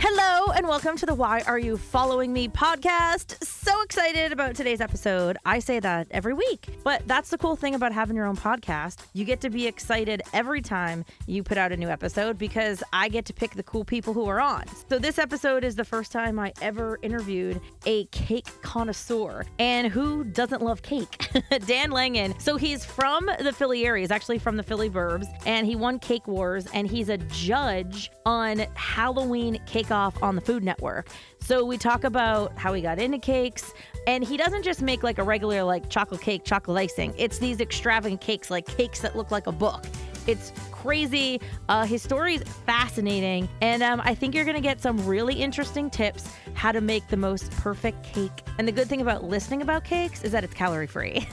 Hello and welcome to the Why Are You Following Me podcast. So excited about today's episode. I say that every week, but that's the cool thing about having your own podcast. You get to be excited every time you put out a new episode because I get to pick the cool people who are on. So this episode is the first time I ever interviewed a cake connoisseur. And who doesn't love cake? Dan Langan. So he's from the Philly area. He's actually from the Philly burbs, and he won Cake Wars, and he's a judge on Halloween Cake Off on the Food Network. So we talk about how he got into cakes, and he doesn't just make like a regular like chocolate cake, chocolate icing. It's these extravagant cakes, like cakes that look like a book. It's crazy. His story is fascinating, and I think you're going to get some really interesting tips how to make the most perfect cake. And the good thing about listening about cakes is that it's calorie free.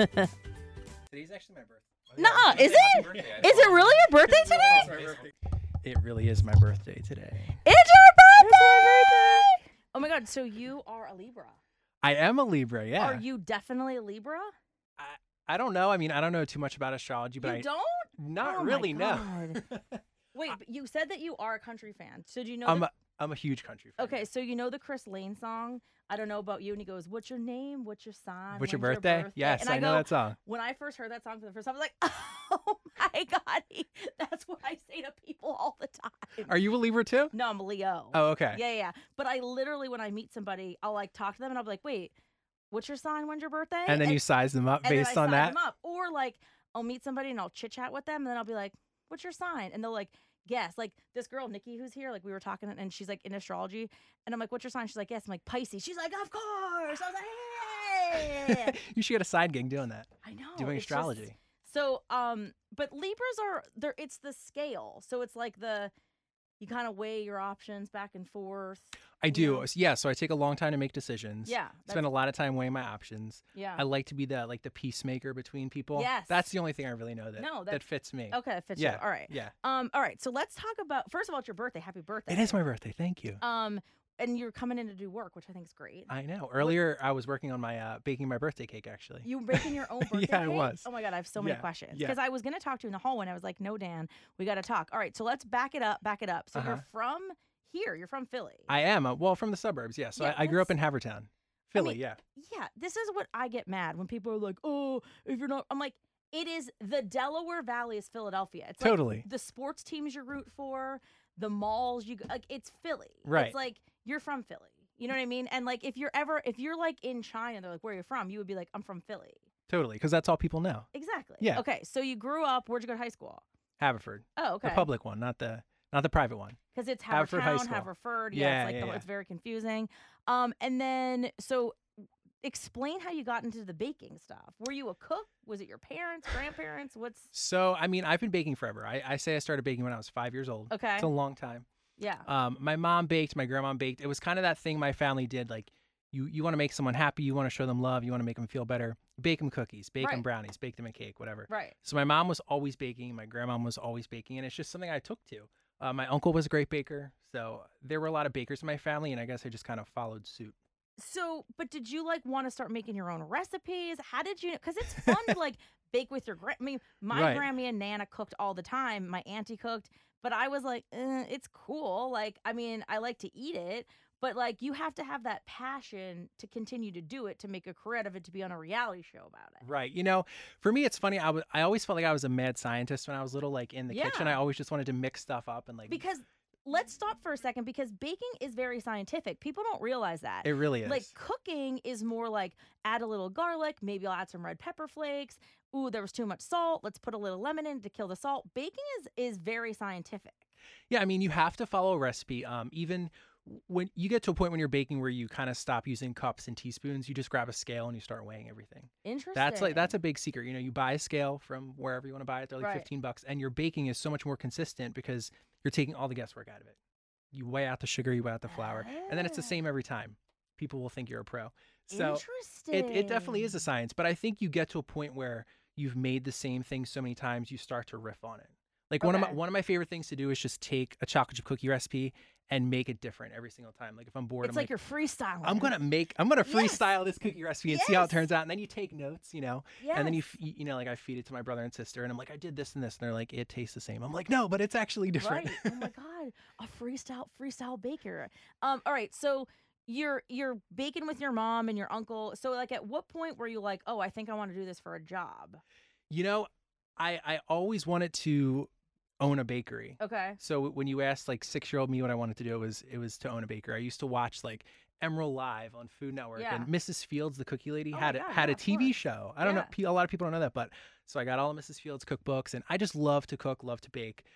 Today's actually my birthday. Nuh-uh, is it? Is it really your birthday today? It really is my birthday today. It's your birthday! Oh my God, so you are a Libra. I am a Libra, yeah. Are you definitely a Libra? I don't know. I mean, I don't know too much about astrology, but You don't? not Oh my really, no. God. Wait, but you said that you are a country fan. So do you know I'm a huge country fan. Okay, so you know the Chris Lane song, I Don't Know About You, and he goes, what's your name? What's your sign? What's your When's birthday? Yes, And I know go, that song. When I first heard that song for the first time, I was like, oh my God, that's what I say to people all the time. Are you a Libra too? No, I'm a Leo. Oh, okay. Yeah. But I literally, when I meet somebody, I'll like talk to them and I'll be like, wait, what's your sign? When's your birthday? And then you size them up and based then I on size that? them up. Or like, I'll meet somebody and I'll chit chat with them, and then I'll be like, what's your sign? And they'll like, guess. Like this girl, Nikki, who's here, like we were talking, and she's like in astrology. And I'm like, what's your sign? She's like, yes. I'm like, Pisces. She's like, of course. I was like, hey. You should get a side gig doing that. I know. Doing it's astrology. just- so, but Libras are there. It's the scale. So it's like you kind of weigh your options back and forth. I do. know? Yeah, so I take a long time to make decisions. Yeah. Spend a lot of time weighing my options. Yeah. I like to be the peacemaker between people. Yes. That's the only thing I really know that No, that fits me. Okay, it fits Yeah. you. All right. Yeah. All right. So let's talk about, first of all, it's your birthday. Happy birthday. It is my birthday. Thank you. And you're coming in to do work, which I think is great. I know. Earlier, I was working on my baking my birthday cake, actually. You baking your own birthday Yeah, I cake? was. Oh my God, I have so many Yeah, questions. yeah. Because I was going to talk to you in the hallway, and I was like, no, Dan, we got to talk. All right, so let's back it up. So you're from here. You're from Philly. I am. Well, from the suburbs, yeah. So Yeah, I grew up let's- in Havertown, Philly, mean, yeah. Yeah, this is what I get mad when people are like, oh, if you're not, I'm like, it is the Delaware Valley is Philadelphia. It's Totally. like the sports teams you root for, the malls you go, like it's Philly. Right. It's like you're from Philly. You know what I mean? And like if you're like in China, they're like, where are you from? You would be like, I'm from Philly. Totally, because that's all people know. Exactly. Yeah. Okay, so you grew up. Where'd you go to high school? Haverford, Oh, okay. the public one, not the private one. Because it's Haverford High Havertown, School. Haverford. Yeah, it's like yeah. it's very confusing. And then so explain how you got into the baking stuff. Were you a cook? Was it your parents, grandparents? What's So, I mean, I've been baking forever. I say I started baking when I was 5 years old. okay? It's a long time. Yeah. My mom baked, my grandma baked. It was kind of that thing my family did. Like, you want to make someone happy, you want to show them love, you want to make them feel better. Bake them cookies, bake them Right. brownies, bake them a cake, whatever. Right. So my mom was always baking, my grandma was always baking, and it's just something I took to. My uncle was a great baker, so there were a lot of bakers in my family, and I guess I just kind of followed suit. So, but did you like want to start making your own recipes? How did you? Because it's fun to like bake with your I mean, my Right. Grammy and Nana cooked all the time. My auntie cooked, but I was like, it's cool. Like, I mean, I like to eat it, but like, you have to have that passion to continue to do it, to make a career out of it, to be on a reality show about it. Right. You know, for me, it's funny. I always felt like I was a mad scientist when I was little, like in the kitchen. Yeah. I always just wanted to mix stuff up and like. Because let's stop for a second, because baking is very scientific. People don't realize that. It really is. Like cooking is more like add a little garlic, maybe I'll add some red pepper flakes. Ooh, there was too much salt. Let's put a little lemon in to kill the salt. Baking is very scientific. Yeah, I mean, you have to follow a recipe. Even when you get to a point when you're baking where you kind of stop using cups and teaspoons, you just grab a scale and you start weighing everything. Interesting. That's a big secret. You know, you buy a scale from wherever you want to buy it. They're like Right. $15, and your baking is so much more consistent because you're taking all the guesswork out of it. You weigh out the sugar, you weigh out the flour, and then it's the same every time. People will think you're a pro. So Interesting. it definitely is a science, but I think you get to a point where you've made the same thing so many times, you start to riff on it. Like one of my favorite things to do is just take a chocolate chip cookie recipe and make it different every single time. Like if I'm bored, It's like you're freestyling. I'm gonna freestyle this cookie recipe and see how it turns out. And then you take notes, Yes. and then like I feed it to my brother and sister, and I'm like, I did this and this, and they're like, it tastes the same. I'm like, no, but it's actually different. Right. Oh my God, a freestyle baker. All right, so you're baking with your mom and your uncle. So like, at what point were you like, oh, I think I want to do this for a job? I always wanted to own a bakery. Okay. So when you asked like 6-year-old me what I wanted to do, it was to own a bakery. I used to watch like Emerald Live on Food Network, and Mrs. Fields, the cookie lady, had a TV show. I don't know, a lot of people don't know that, but so I got all of Mrs. Fields cookbooks, and I just love to cook, love to bake.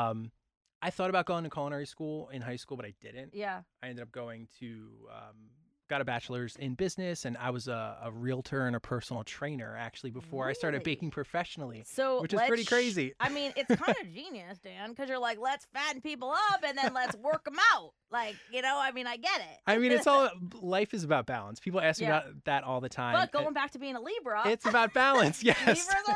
I thought about going to culinary school in high school, but I didn't. Yeah. I ended up going to got a bachelor's in business, and I was a realtor and a personal trainer actually before I started baking professionally. So which is pretty crazy. I mean, it's kind of genius, Dan, because you're like, let's fatten people up and then let's work them out. Like, I mean, I get it. I mean, life is about balance. People ask me about that all the time. But going back to being a Libra, it's about balance. Yes, Libras are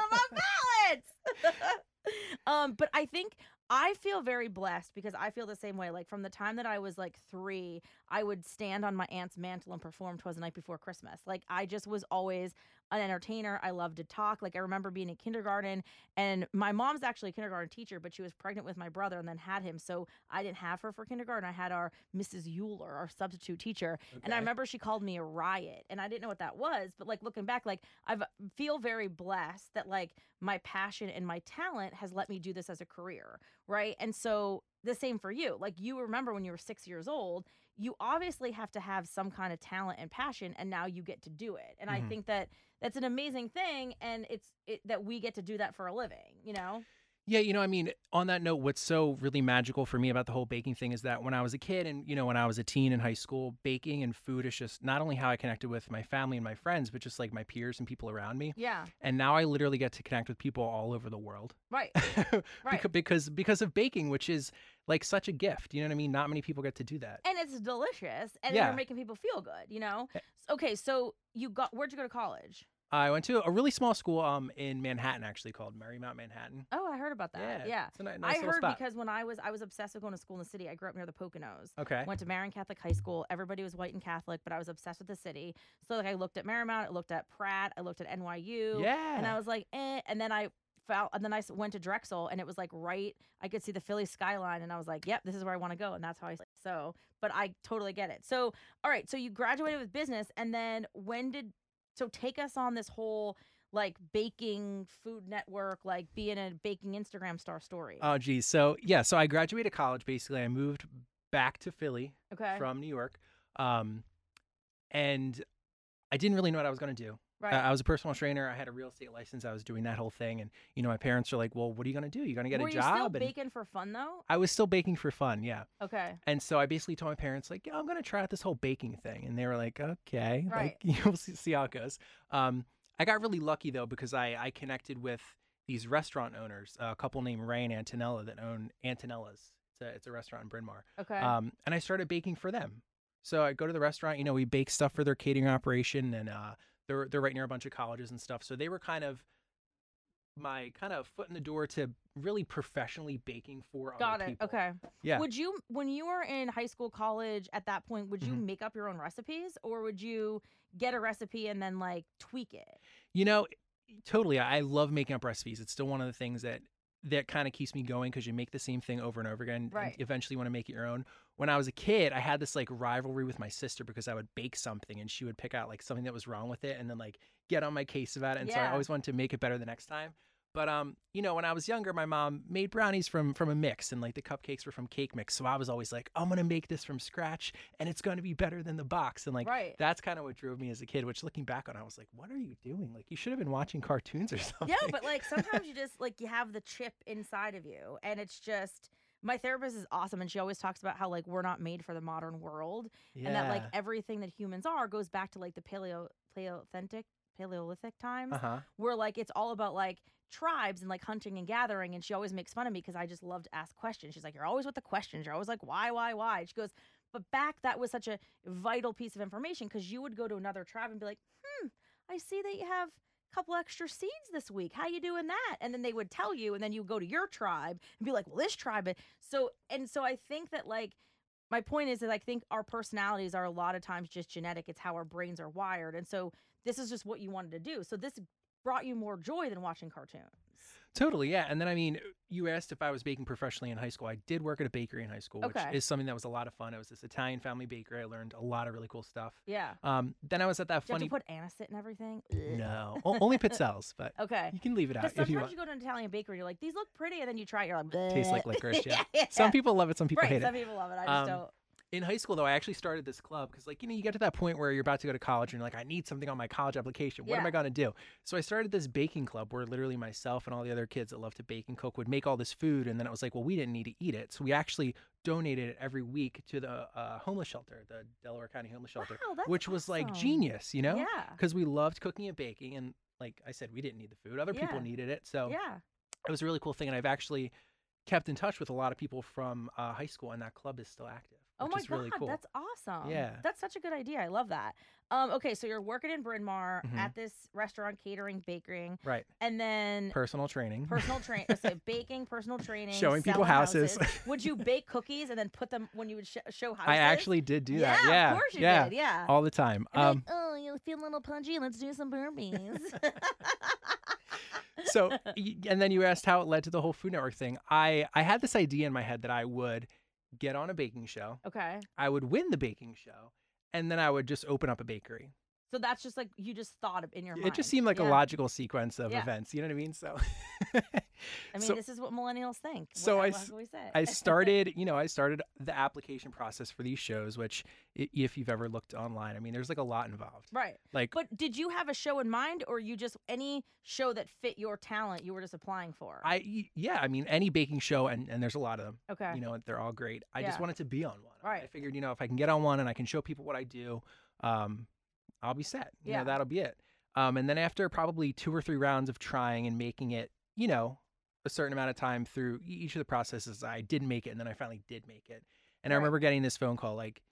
about balance. But I feel very blessed because I feel the same way. Like from the time that I was like 3, I would stand on my aunt's mantle and perform "'Twas the Night Before Christmas." Like I just was always an entertainer. I loved to talk. Like I remember being in kindergarten, and my mom's actually a kindergarten teacher, but she was pregnant with my brother and then had him. So I didn't have her for kindergarten. I had our Mrs. Euler, our substitute teacher. Okay. And I remember she called me a riot, and I didn't know what that was. But like looking back, like I feel very blessed that like my passion and my talent has let me do this as a career. Right. And so the same for you. Like you remember when you were 6 years old, you obviously have to have some kind of talent and passion, and now you get to do it. And I think that that's an amazing thing, and that we get to do that for a living, Yeah, I mean, on that note, what's so really magical for me about the whole baking thing is that when I was a kid and, when I was a teen in high school, baking and food is just not only how I connected with my family and my friends, but just like my peers and people around me. Yeah. And now I literally get to connect with people all over the world. Right. Right. because of baking, which is like such a gift. You know what I mean? Not many people get to do that. And it's delicious. And you're making people feel good, Okay, so where'd you go to college? I went to a really small school in Manhattan, actually, called Marymount Manhattan. Oh, I heard about that. Yeah. It's a nice I heard spot. because when I was obsessed with going to school in the city. I grew up near the Poconos. Okay. Went to Marion Catholic High School. Everybody was white and Catholic, but I was obsessed with the city. So like I looked at Marymount, I looked at Pratt, I looked at NYU. Yeah. And I was like, And then I went to Drexel, and it was like I could see the Philly skyline, and I was like, yep, this is where I want to go. And that's how but I totally get it. So, all right. So you graduated with business, and then so take us on this whole like baking Food Network, like being a baking Instagram star story. Oh, geez. So I graduated college. Basically, I moved back to Philly from New York. And I didn't really know what I was going to do. Right. I was a personal trainer. I had a real estate license. I was doing that whole thing. And, my parents are like, well, what are you going to do? You're going to get a job? Were you still baking for fun, though? I was still baking for fun, yeah. Okay. And so I basically told my parents, like, yeah, I'm going to try out this whole baking thing. And they were like, okay. Right. Like, we'll see how it goes. I got really lucky, though, because I connected with these restaurant owners, a couple named Ray and Antonella that own Antonella's. It's a restaurant in Bryn Mawr. Okay. And I started baking for them. So I go to the restaurant, we bake stuff for their catering operation, and they're right near a bunch of colleges and stuff. So they were kind of my foot in the door to really professionally baking for other people. Okay. Yeah. When you were in high school, college, at that point, would you make up your own recipes, or would you get a recipe and then like tweak it? Totally. I love making up recipes. It's still one of the things that kind of keeps me going, because you make the same thing over and over again. Right. And eventually want to make it your own. When I was a kid, I had this like rivalry with my sister because I would bake something and she would pick out like something that was wrong with it and then like get on my case about it. And so I always wanted to make it better the next time. But, when I was younger, my mom made brownies from a mix, and like the cupcakes were from Cake Mix. So I was always like, I'm going to make this from scratch and it's going to be better than the box. And like, that's kind of what drove me as a kid, which looking back on, I was like, what are you doing? Like, you should have been watching cartoons or something. Yeah, but like sometimes you just like, you have the chip inside of you, and it's just, my therapist is awesome, and she always talks about how like we're not made for the modern world, and that like everything that humans are goes back to like the Paleolithic times, where like it's all about like tribes and like hunting and gathering. And she always makes fun of me because I just love to ask questions. She's like, you're always with the questions. You're always like, why? She goes, but back that was such a vital piece of information, because you would go to another tribe and be like, I see that you have couple extra seeds this week. How you doing that? And then they would tell you, and then you go to your tribe and be like, well, this tribe. So I think that, like, my point is that I think our personalities are a lot of times just genetic. It's how our brains are wired. And so this is just what you wanted to do. So this brought you more joy than watching cartoons. Totally, yeah. And then, I mean, you asked if I was baking professionally in high school. I did work at a bakery in high school, which is something that was a lot of fun. It was this Italian family bakery. I learned a lot of really cool stuff. Yeah. Then I was at that funny. Did you have to put anisette and everything? No, only pizzelles, but okay, you can leave it out if you want. Sometimes you go to an Italian bakery, you're like, these look pretty, and then you try it, you're like, bleh. Tastes like licorice. Yeah. Some people love it, some people hate it. Some people love it. I just don't. In high school, though, I actually started this club because, like, you get to that point where you're about to go to college and you're like, I need something on my college application. What am I going to do? So I started this baking club where literally myself and all the other kids that love to bake and cook would make all this food. And then it was like, well, we didn't need to eat it. So we actually donated it every week to the homeless shelter, the Delaware County Homeless Shelter, which was like genius, Yeah. Because we loved cooking and baking. And like I said, we didn't need the food. Other people needed it. So it was a really cool thing. And I've actually kept in touch with a lot of people from high school, and that club is still active. Oh my God, really cool. That's awesome. Yeah. That's such a good idea. I love that. Okay, so you're working in Bryn Mawr at this restaurant, catering, baking. Right. And then personal training. So baking, personal training. Showing people houses. Would you bake cookies and then put them when you would show houses? I actually did do that. Yeah. Of course you did. Yeah. All the time. Like, oh, you feel a little punchy. Let's do some burpees. So, and then you asked how it led to the whole Food Network thing. I had this idea in my head that I would get on a baking show. Okay. I would win the baking show, and then I would just open up a bakery. So that's just like you just thought of in your mind. It just seemed like a logical sequence of events. You know what I mean? So, I mean, this is what millennials think. So I started, I started the application process for these shows, which if you've ever looked online, I mean, there's like a lot involved. Right. But did you have a show in mind, or you just any show that fit your talent you were just applying for? I mean, any baking show, and there's a lot of them. Okay. They're all great. I just wanted to be on one. Right. I figured, if I can get on one and I can show people what I do, I'll be set. That'll be it. And then after probably 2 or 3 rounds of trying and making it, a certain amount of time through each of the processes, I did make it, and then I finally did make it. And I remember getting this phone call, like,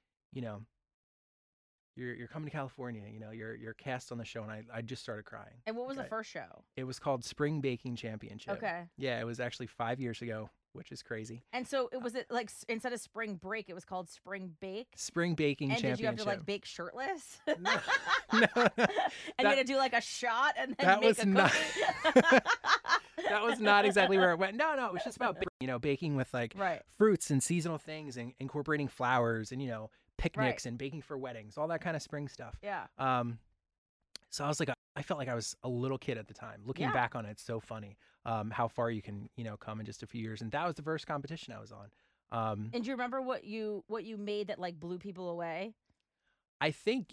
you're coming to California, you're cast on the show, and I just started crying. And what was the first show? It was called Spring Baking Championship. Okay. Yeah, it was actually 5 years ago, which is crazy. And so it like instead of Spring Break, it was called Spring Bake. Spring Baking Championship. And did you have to like bake shirtless? No. And you had to do like a shot and then make a cookie? That was not exactly where it went. No, it was just about baking with like fruits and seasonal things and incorporating flowers and picnics and baking for weddings, all that kind of spring stuff. Yeah. So I was like, I felt like I was a little kid at the time. Looking back on it, it's so funny how far you can come in just a few years. And that was the first competition I was on. And do you remember what you made that like blew people away? I think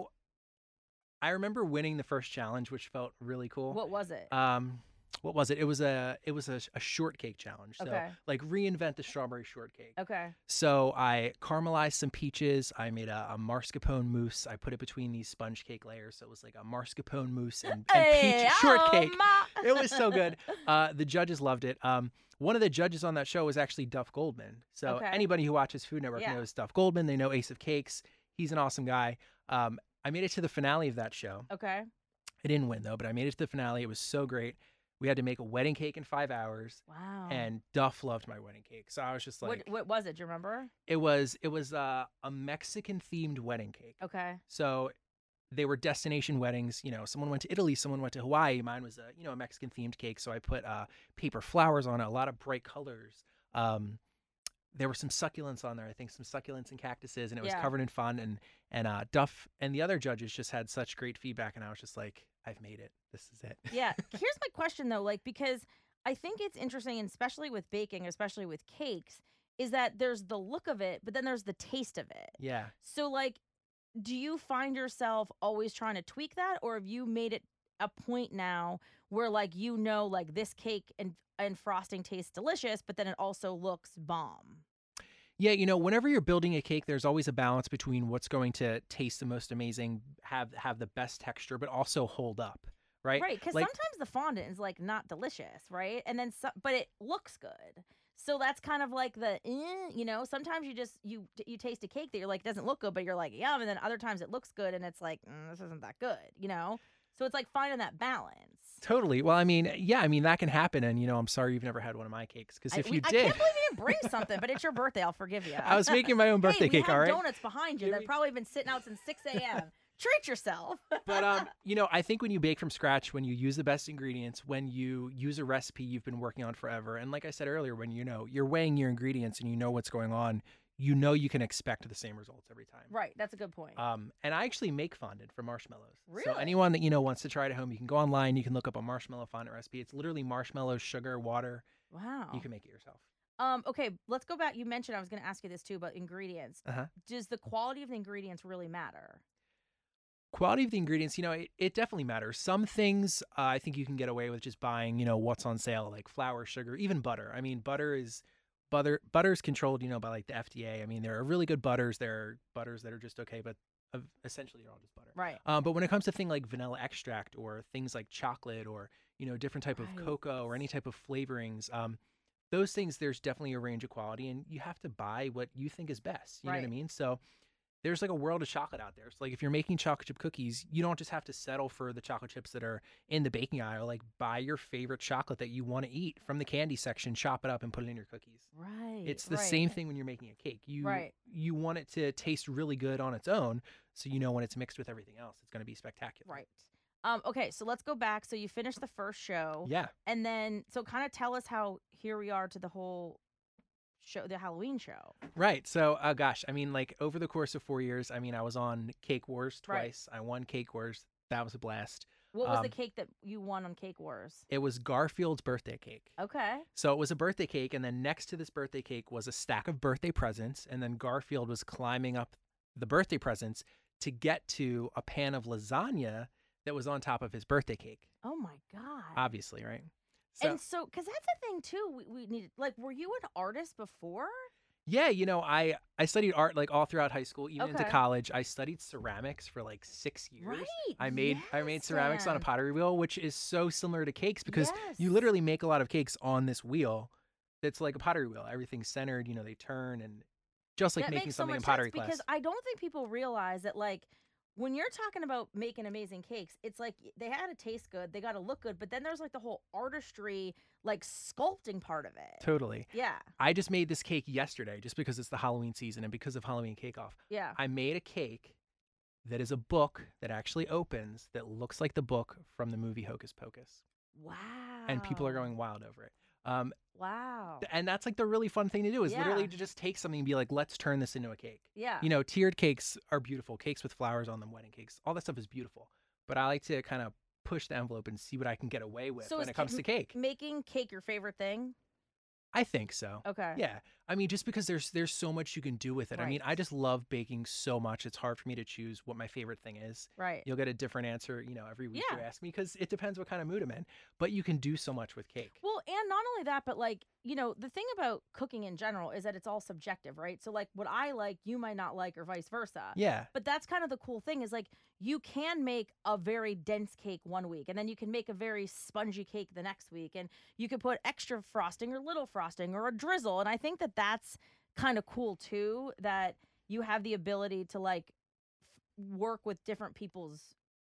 I remember winning the first challenge, which felt really cool. What was it? What was it? It was a shortcake challenge. So like reinvent the strawberry shortcake. Okay. So I caramelized some peaches. I made a mascarpone mousse. I put it between these sponge cake layers. So it was like a mascarpone mousse and peach shortcake. It was so good. The judges loved it. One of the judges on that show was actually Duff Goldman. So anybody who watches Food Network knows Duff Goldman. They know Ace of Cakes. He's an awesome guy. I made it to the finale of that show. Okay. I didn't win though, but I made it to the finale. It was so great. We had to make a wedding cake in 5 hours. Wow. And Duff loved my wedding cake. So I was just like... What was it? Do you remember? It was a Mexican-themed wedding cake. Okay. So they were destination weddings. Someone went to Italy, someone went to Hawaii. Mine was a Mexican-themed cake. So I put paper flowers on it, a lot of bright colors. There were some succulents on there. I think some succulents and cactuses. And it was covered in fun. And Duff and the other judges just had such great feedback. And I was just like... I've made it. This is it. Yeah. Here's my question though, because I think it's interesting, and especially with baking, especially with cakes, is that there's the look of it, but then there's the taste of it. Yeah. So do you find yourself always trying to tweak that, or have you made it a point now where this cake and frosting tastes delicious, but then it also looks bomb? Yeah, whenever you're building a cake, there's always a balance between what's going to taste the most amazing, have the best texture, but also hold up, right? Right, because sometimes the fondant is not delicious, right? And then but it looks good. So that's kind of like the, sometimes you taste a cake that you're like, it doesn't look good, but you're like, yum. And then other times it looks good and it's like, this isn't that good, So it's like finding that balance. Totally. Well, I mean, yeah, I mean, that can happen. And, I'm sorry you've never had one of my cakes. Because if you did. I can't believe you didn't bring something, but it's your birthday. I'll forgive you. I was making my own birthday cake, all right? Donuts behind you that have probably been sitting out since 6 a.m. Treat yourself. But, I think when you bake from scratch, when you use the best ingredients, when you use a recipe you've been working on forever, and like I said earlier, when, you're weighing your ingredients and you know what's going on, you can expect the same results every time. Right. That's a good point. And I actually make fondant from marshmallows. Really? So anyone that, wants to try it at home, you can go online, you can look up a marshmallow fondant recipe. It's literally marshmallows, sugar, water. Wow. You can make it yourself. Okay, let's go back. You mentioned, I was going to ask you this too, about ingredients. Uh-huh. Does the quality of the ingredients really matter? Quality of the ingredients, it definitely matters. Some things I think you can get away with just buying, what's on sale, like flour, sugar, even butter. I mean, butter's controlled, by like the FDA. I mean, there are really good butters. There are butters that are just okay, but essentially they're all just butter. Right. But when it comes to things like vanilla extract or things like chocolate or, different type of cocoa or any type of flavorings, those things, there's definitely a range of quality, and you have to buy what you think is best. You know what I mean? So there's like a world of chocolate out there. So like if you're making chocolate chip cookies, you don't just have to settle for the chocolate chips that are in the baking aisle. Like buy your favorite chocolate that you want to eat from the candy section, chop it up and put it in your cookies. Right. It's the same thing when you're making a cake. You want it to taste really good on its own. So when it's mixed with everything else, it's going to be spectacular. Right. Okay, so let's go back. So you finished the first show. Yeah. And then, so kind of tell us how here we are to the whole show, the Halloween show. Right. So, gosh, I mean, like over the course of 4 years, I mean, I was on Cake Wars twice. I won Cake Wars. That was a blast. What was the cake that you won on Cake Wars? It was Garfield's birthday cake. Okay. So it was a birthday cake, and then next to this birthday cake was a stack of birthday presents, and then Garfield was climbing up the birthday presents to get to a pan of lasagna that was on top of his birthday cake. Oh my God. Obviously, right? So, because that's the thing too, we needed, like, were you an artist before? Yeah, I studied art like all throughout high school, even into college. I studied ceramics for like 6 years. Right. I made ceramics on a pottery wheel, which is so similar to cakes because you literally make a lot of cakes on this wheel that's like a pottery wheel. Everything's centered, they turn, and just like making something in pottery class. Because I don't think people realize that, like, when you're talking about making amazing cakes, it's like they had to taste good, they got to look good, but then there's like the whole artistry, like sculpting part of it. Totally. Yeah. I just made this cake yesterday just because it's the Halloween season and because of Halloween Cake Off. Yeah. I made a cake that is a book that actually opens that looks like the book from the movie Hocus Pocus. Wow. And people are going wild over it. Wow. And that's like the really fun thing to do is literally to just take something and be like, let's turn this into a cake. Yeah. Tiered cakes are beautiful. Cakes with flowers on them, wedding cakes, all that stuff is beautiful. But I like to kind of push the envelope and see what I can get away with when it comes to cake. Making cake your favorite thing? I think so. Okay. Yeah. I mean, just because there's so much you can do with it. Right. I mean, I just love baking so much. It's hard for me to choose what my favorite thing is. Right. You'll get a different answer, every week you ask me because it depends what kind of mood I'm in. But you can do so much with cake. Well, and not only that, but like, the thing about cooking in general is that it's all subjective, right? So like what I like, you might not like or vice versa. Yeah. But that's kind of the cool thing is like you can make a very dense cake one week and then you can make a very spongy cake the next week and you can put extra frosting or little frosting or a drizzle. And I think that that's kind of cool too, that you have the ability to like work with different people's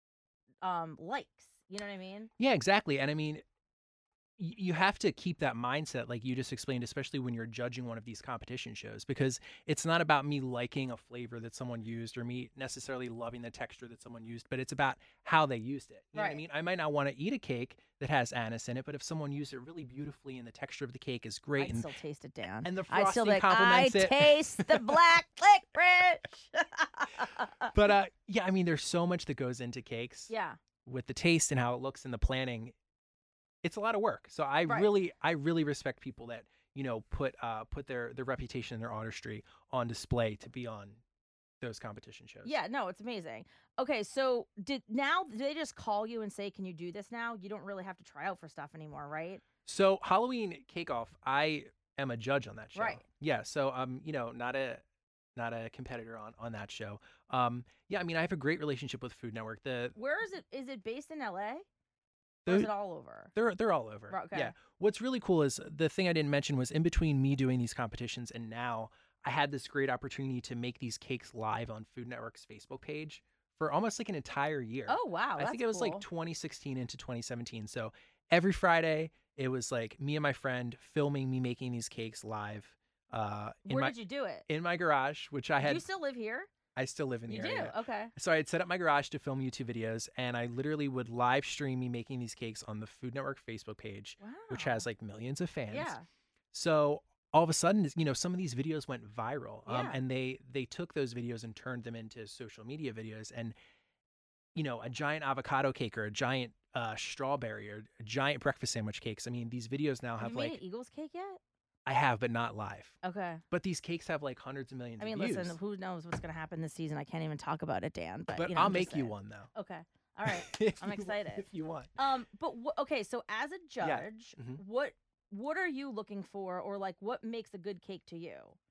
likes. You know what I mean? Yeah, exactly. And I mean, you have to keep that mindset like you just explained, especially when you're judging one of these competition shows, because it's not about me liking a flavor that someone used or me necessarily loving the texture that someone used, but it's about how they used it. You know what I mean? I might not want to eat a cake that has anise in it, but if someone used it really beautifully and the texture of the cake is great. I'd still taste it, Dan. And the frosting complements it. I taste the black licorice. But yeah, I mean, there's so much that goes into cakes. Yeah. With the taste and how it looks and the planning. It's a lot of work. So I really respect people that, put their reputation and their artistry on display to be on those competition shows. Yeah, no, it's amazing. Okay, so do they just call you and say, can you do this now? You don't really have to try out for stuff anymore, right? So Halloween Cake Off, I am a judge on that show. Right. Yeah. So not a competitor on that show. Yeah, I mean, I have a great relationship with Food Network. Where is it? Is it based in LA? Or is it all over? They're all over. Okay. Yeah. What's really cool is the thing I didn't mention was in between me doing these competitions and now I had this great opportunity to make these cakes live on Food Network's Facebook page for almost like an entire year. Oh, wow. I think it was like 2016 into 2017. So every Friday, it was like me and my friend filming me making these cakes live. Where did you do it? In my garage, which I had. Do you still live here? I still live in the area. You do? Okay. So I had set up my garage to film YouTube videos, and I literally would live stream me making these cakes on the Food Network Facebook page, which has like millions of fans. Yeah. So all of a sudden, some of these videos went viral, Yeah. and they took those videos and turned them into social media videos. And, a giant avocado cake or a giant strawberry or a giant breakfast sandwich cakes. I mean, these videos now have you made an Eagles cake yet? I have, but not live. Okay. But these cakes have like hundreds of millions of views. Listen, who knows what's going to happen this season? I can't even talk about it, Dan. But I'll make you one, though. Okay. All right. I'm excited. If you want. But okay, so as a judge, what are you looking for, or like what makes a good cake to you?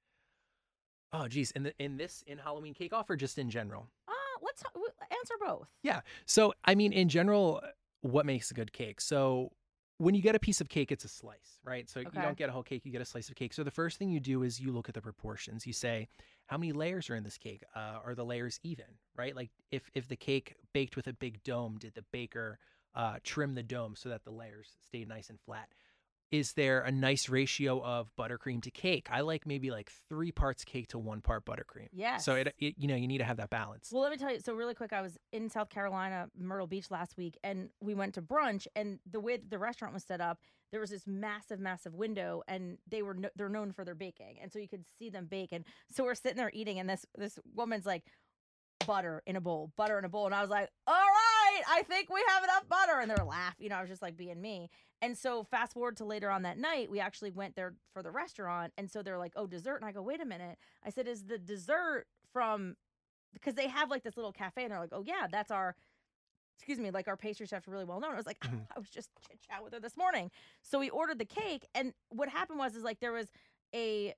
Oh, geez. In Halloween Cake Off, or just in general? Let's answer both. Yeah. So, I mean, in general, what makes a good cake? So when you get a piece of cake, it's a slice, right? So you don't get a whole cake, you get a slice of cake. So the first thing you do is you look at the proportions. You say, how many layers are in this cake? Are the layers even, right? Like if the cake baked with a big dome, did the baker trim the dome so that the layers stayed nice and flat? Is there a nice ratio of buttercream to cake? I like maybe like 3 parts cake to 1 part buttercream. Yes. So you need to have that balance. Well, let me tell you. So really quick, I was in South Carolina, Myrtle Beach last week, and we went to brunch. And the way that the restaurant was set up, there was this massive, massive window, and they're known for their baking, and so you could see them bake. And so we're sitting there eating, and this woman's like, butter in a bowl, and I was like, all right, I think we have enough butter. And they're laughing. I was just like being me. And so fast forward to later on that night, we actually went there for the restaurant. And so they're like, oh, dessert. And I go, wait a minute. I said, is the dessert from, because they have like this little cafe, and they're like, oh yeah, that's our pastry chef's really well known. I was like, I was just chit chat with her this morning. So we ordered the cake. And what happened was like there was a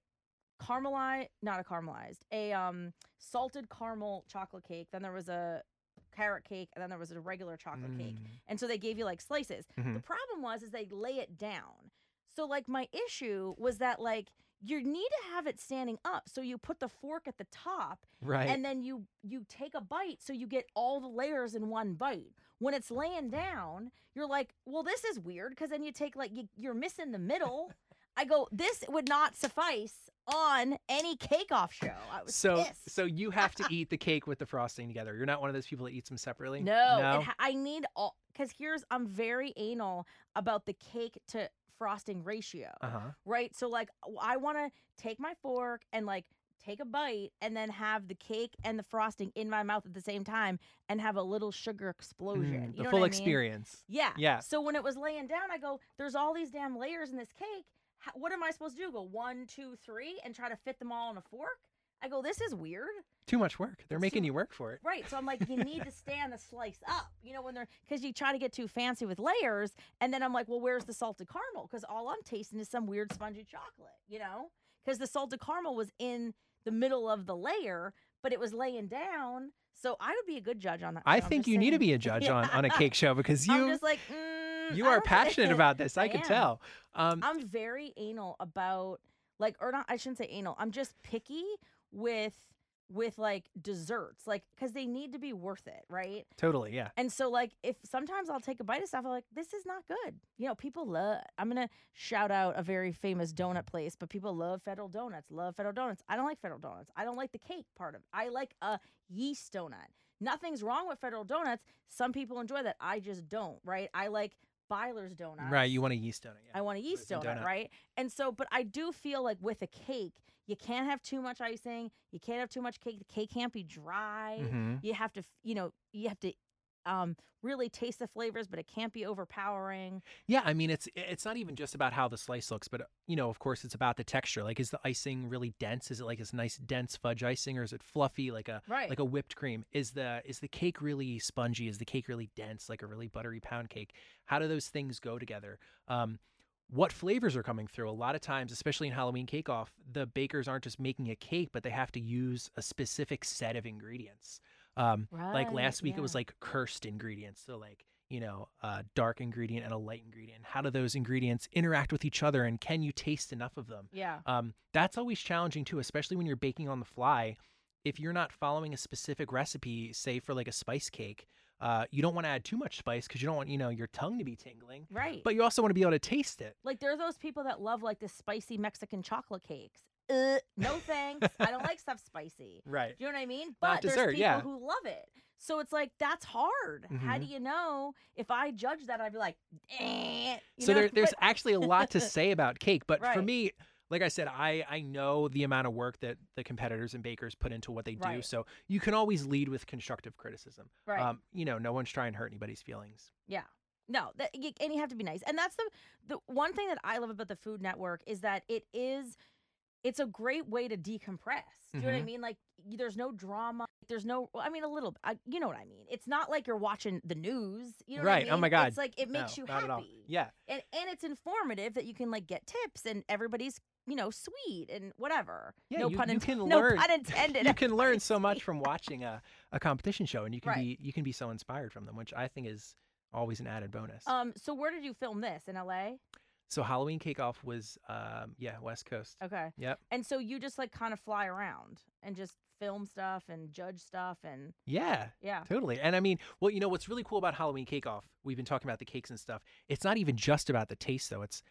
salted caramel chocolate cake. Then there was a carrot cake, and then there was a regular chocolate cake. And so they gave you like slices. The problem was they lay it down. So like my issue was that like you need to have it standing up. So you put the fork at the top, right? And then you take a bite, so you get all the layers in one bite. When it's laying down, you're like, well, this is weird, because then you take like you're missing the middle. I go, this would not suffice on any Cake Off show. I was pissed. So you have to eat the cake with the frosting together. You're not one of those people that eats them separately? No. I need all, because I'm very anal about the cake to frosting ratio, right? So like I want to take my fork and like take a bite and then have the cake and the frosting in my mouth at the same time and have a little sugar explosion. The full experience. Yeah. So when it was laying down, I go, there's all these damn layers in this cake. What am I supposed to do? Go 1, 2, 3 and try to fit them all on a fork? I go, this is weird. Too much work. They're making you work for it. Right. So I'm like, you need to stand the slice up, because you try to get too fancy with layers. And then I'm like, well, where's the salted caramel? Because all I'm tasting is some weird spongy chocolate, because the salted caramel was in the middle of the layer, but it was laying down. So I would be a good judge on that. I think you need to be a judge on a cake show, because I'm just like, you are passionate about this. I can tell. I'm very anal about I shouldn't say anal. I'm just picky with like desserts, like, because they need to be worth it, right? Totally, yeah. And so like if sometimes I'll take a bite of stuff, I'm like, this is not good. People love, I'm gonna shout out a very famous donut place, but people love Federal Donuts. I don't like Federal Donuts. I don't like the cake part of it. I like a yeast donut. Nothing's wrong with Federal Donuts. Some people enjoy that. I just don't, right? I like Byler's Donuts. Right, you want a yeast donut. Yeah. I want a yeast donut, right? And so, but I do feel like with a cake, you can't have too much icing. You can't have too much cake. The cake can't be dry. You have to, really taste the flavors, but it can't be overpowering. Yeah, I mean, it's not even just about how the slice looks, but of course, it's about the texture. Like, is the icing really dense? Is it like this nice dense fudge icing, or is it fluffy like a whipped cream? Is the cake really spongy? Is the cake really dense, like a really buttery pound cake? How do those things go together? What flavors are coming through? A lot of times, especially in Halloween Cake Off, the bakers aren't just making a cake, but they have to use a specific set of ingredients. Like last week, it was like cursed ingredients. So like, a dark ingredient and a light ingredient. How do those ingredients interact with each other, and can you taste enough of them? Yeah. That's always challenging too, especially when you're baking on the fly. if you're not following a specific recipe, say for like a spice cake, you don't want to add too much spice because you don't want, your tongue to be tingling. Right. But you also want to be able to taste it. Like there are those people that love like the spicy Mexican chocolate cakes. No thanks. I don't like stuff spicy. Right. Do you know what I mean? Not But dessert, there's people yeah. who love it. So it's like, that's hard. How do you know? If I judge that, I'd be like, there's actually a lot to say about cake. But for Right. me, like I said, I know the amount of work that the competitors and bakers put into what they do. Right. So you can always lead with constructive criticism. Right. No one's trying to hurt anybody's feelings. Yeah. No, and you have to be nice. And that's the one thing that I love about the Food Network is that it's a great way to decompress. Do you know what I mean? Like, there's no drama. There's no, a little, you know what I mean? It's not like you're watching the news. You know what I mean? Oh my God. It's like, it makes you not at all. happy. Yeah. And it's informative that you can like get tips and everybody's, sweet and whatever. Yeah, No you pun can no learn. pun intended. You can learn so much from watching a competition show, and you can Right. be so inspired from them, which I think is always an added bonus. So where did you film this? In LA? So Halloween Cake Off was West Coast. Okay. Yep. And so you just like kind of fly around and just film stuff and judge stuff and Yeah. yeah. Totally. And I mean, well, what's really cool about Halloween Cake Off, we've been talking about the cakes and stuff. It's not even just about the taste though. It's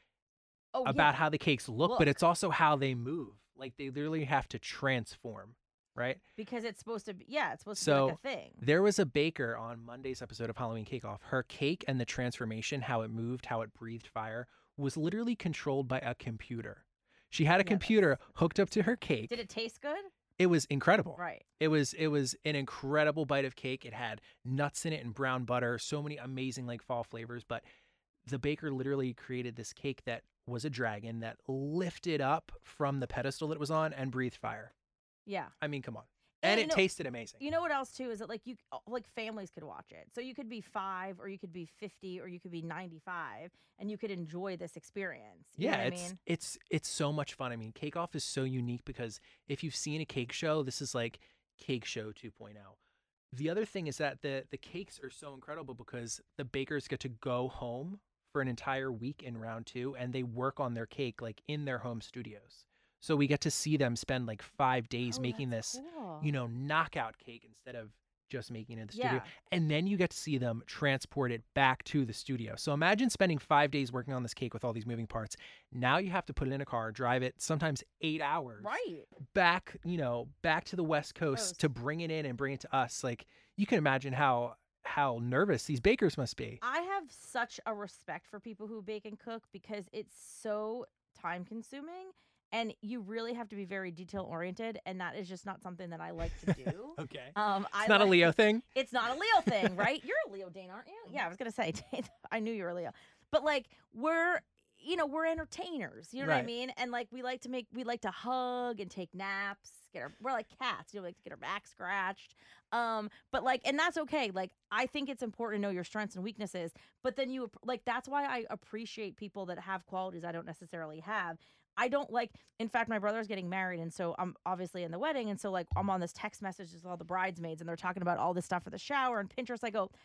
about how the cakes look, but it's also how they move. Like they literally have to transform, right? Because it's supposed to be, it's supposed to be like a thing. There was a baker on Monday's episode of Halloween Cake Off. Her cake and the transformation, how it moved, how it breathed fire, was literally controlled by a computer. She had a computer hooked up to her cake. Did it taste good? It was incredible. Right. It was an incredible bite of cake. It had nuts in it and brown butter, so many amazing like fall flavors. But the baker literally created this cake that was a dragon that lifted up from the pedestal that it was on and breathed fire. Yeah. I mean, come on. And it tasted amazing. You know what else too is that like families could watch it. So you could be 5 or you could be 50 or you could be 95 and you could enjoy this experience. You know what I mean? It's so much fun. I mean, Cake Off is so unique because if you've seen a cake show, this is like Cake Show 2.0. The other thing is that the cakes are so incredible because the bakers get to go home for an entire week in round 2 and they work on their cake like in their home studios. So we get to see them spend like 5 days making this, cool. Knockout cake instead of just making it in the studio. Yeah. And then you get to see them transport it back to the studio. So imagine spending 5 days working on this cake with all these moving parts. Now you have to put it in a car, drive it sometimes 8 hours. Right. Back to the West Coast to bring it in and bring it to us. Like you can imagine how nervous these bakers must be. I have such a respect for people who bake and cook because it's so time consuming. And you really have to be very detail oriented, and that is just not something that I like to do. Okay. It's not a Leo thing. It's not a Leo thing, right? You're a Leo, Dane, aren't you? Yeah, I was gonna say, I knew you were a Leo, but like we're entertainers. You know what I mean? And like we like to hug and take naps. We're like cats. We like to get our back scratched. But like, and that's okay. Like, I think it's important to know your strengths and weaknesses. But then that's why I appreciate people that have qualities I don't necessarily have. I don't in fact, my brother's getting married. And so I'm obviously in the wedding. And so like, I'm on this text message with all the bridesmaids and they're talking about all this stuff for the shower and Pinterest. I go,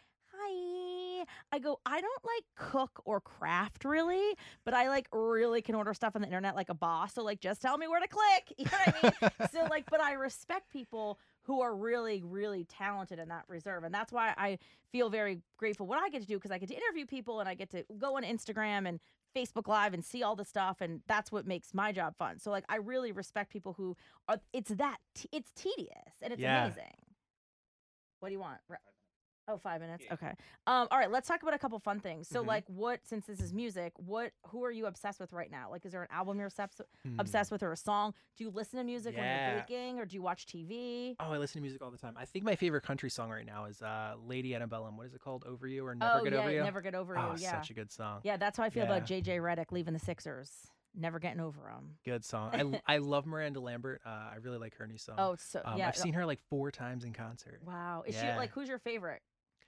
hi. I don't like cook or craft really, but I like really can order stuff on the internet like a boss. So like, just tell me where to click. You know what I mean? So like, but I respect people who are really, really talented in that reserve. And that's why I feel very grateful what I get to do because I get to interview people and I get to go on Instagram and Facebook Live and see all the stuff. And that's what makes my job fun. So like, I really respect people who are, it's tedious and it's amazing. What do you want? Oh, 5 minutes. Yeah. Okay. All right. Let's talk about a couple fun things. So like since this is music, who are you obsessed with right now? Like, is there an album you're obsessed with or a song? Do you listen to music when you're baking or do you watch TV? Oh, I listen to music all the time. I think my favorite country song right now is Lady Antebellum. What is it called? Over You or Never Get Over You? Never Get Over You. Oh, Yeah. such a good song. Yeah. That's how I feel about JJ Redick leaving the Sixers. Never getting over him. Good song. I love Miranda Lambert. I really like her new song. Oh, so yeah. I've seen her like 4 times in concert. Wow. Is she like, who's your favorite?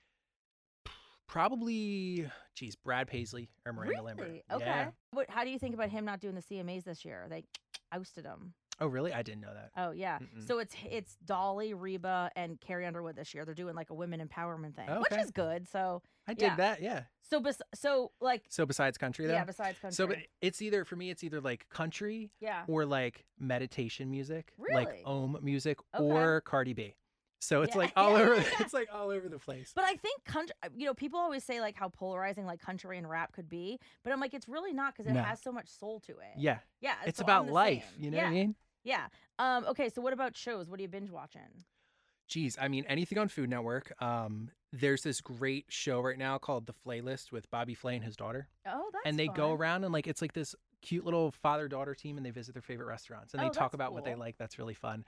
Probably, Brad Paisley or Miranda Lambert. Okay. Yeah. How do you think about him not doing the CMAs this year? They ousted him. Oh, really? I didn't know that. Oh, yeah. Mm-mm. So it's Dolly, Reba, and Carrie Underwood this year. They're doing like a women empowerment thing, which is good. So I dig that. Yeah. So besides country though. Yeah, besides country. So it's either for me, it's either like country, or like meditation music, like Om music, or Cardi B. So it's like all over. It's like all over the place. But I think country. People always say like how polarizing like country and rap could be, but I'm like it's really not because it has so much soul to it. Yeah. Yeah. It's about life. You know what I mean? Yeah. Okay. So what about shows? What are you binge watching? Geez, I mean anything on Food Network. There's this great show right now called The Flaylist with Bobby Flay and his daughter. Oh, that's And they fun. go around and like it's like this cute little father-daughter team, and they visit their favorite restaurants and they talk about what they like. That's really fun.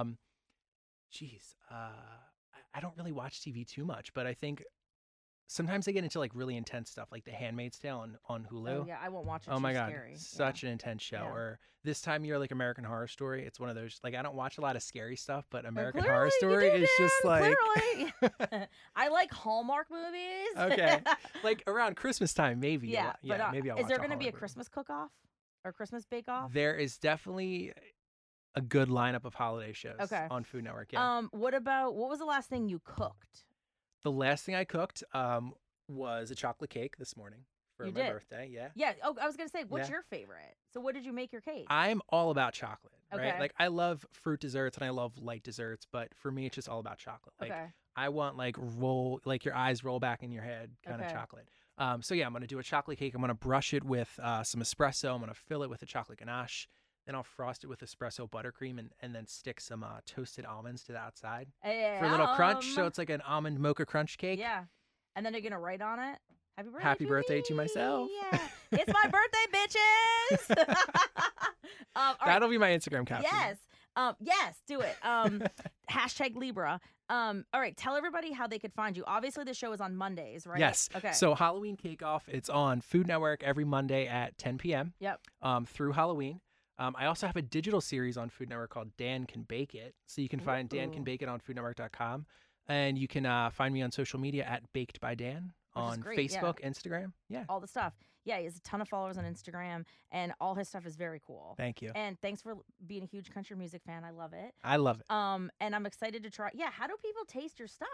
I don't really watch TV too much, but I think sometimes I get into like really intense stuff, like The Handmaid's Tale on Hulu. Oh yeah, I won't watch it. Oh my God, scary. such an intense show. Yeah. Or this time of year, like American Horror Story. It's one of those, like I don't watch a lot of scary stuff, but American Clearly, Horror Story is just like. Clearly. I like Hallmark movies. Okay, like around Christmas time, maybe. Yeah, but maybe I'll is watch there going to be a Hallmark Christmas cook-off or Christmas bake-off? There is definitely a good lineup of holiday shows on Food Network. Yeah. What was the last thing you cooked? The last thing I cooked was a chocolate cake this morning for my birthday. Yeah. Yeah. Oh, I was gonna say, what's your favorite? So, what did you make your cake? I'm all about chocolate, right? Okay. Like I love fruit desserts and I love light desserts, but for me, it's just all about chocolate. Like I want like your eyes roll back in your head kind of chocolate. So yeah, I'm gonna do a chocolate cake. I'm gonna brush it with some espresso. I'm gonna fill it with a chocolate ganache. Then I'll frost it with espresso buttercream and then stick some toasted almonds to the outside for a little crunch. So it's like an almond mocha crunch cake. Yeah. And then you're going to write on it, happy birthday. Happy birthday to myself. Yeah. It's my birthday, bitches. That'll be my Instagram caption. Yes, do it. Hashtag Libra. All right, tell everybody how they could find you. Obviously, the show is on Mondays, right? Yes. Okay. So Halloween Cake Off, it's on Food Network every Monday at 10 p.m. Yep. Through Halloween. I also have a digital series on Food Network called Dan Can Bake It. So you can find Dan Can Bake It on foodnetwork.com. And you can find me on social media at Baked by Dan on Facebook, Instagram. Yeah. All the stuff. Yeah, he has a ton of followers on Instagram, and all his stuff is very cool. Thank you. And thanks for being a huge country music fan. I love it. I love it. And I'm excited to try. Yeah, how do people taste your stuff?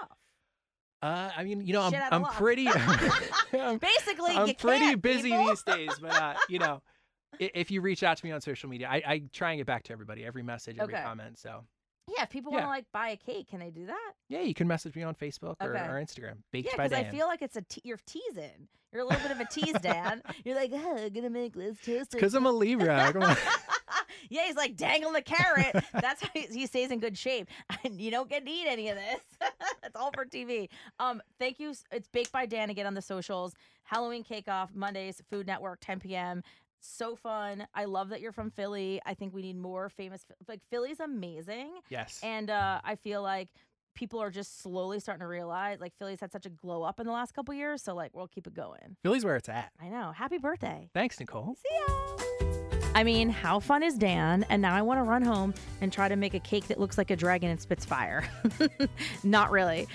I mean, I'm pretty. Basically, I'm you pretty can't, busy people. these days, but if you reach out to me on social media, I try and get back to everybody, every message, every comment. So yeah, if people want to like buy a cake, can they do that? Yeah, you can message me on Facebook or Instagram. Baked by Dan. Because I feel like it's you're teasing. You're a little bit of a tease, Dan. You're like, I'm gonna make this toast. Because I'm a Libra. Come on. Yeah, he's like dangling the carrot. That's how he stays in good shape. And you don't get to eat any of this. It's all for TV. Thank you. It's Baked by Dan again on the socials. Halloween Cake Off Mondays, Food Network, 10 p.m. So fun. I love that you're from Philly. I think we need more famous. Like Philly's amazing. Yes. And I feel like people are just slowly starting to realize like Philly's had such a glow up in the last couple years. So like we'll keep it going. Philly's where it's at. I know. Happy birthday. Thanks, Nicole. See ya. I mean, how fun is Dan? And now I want to run home and try to make a cake that looks like a dragon and spits fire. Not really.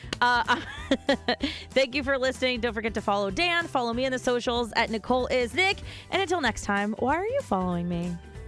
Thank you for listening. Don't forget to follow Dan. Follow me on the socials at Nicole is Nick. And until next time, why are you following me?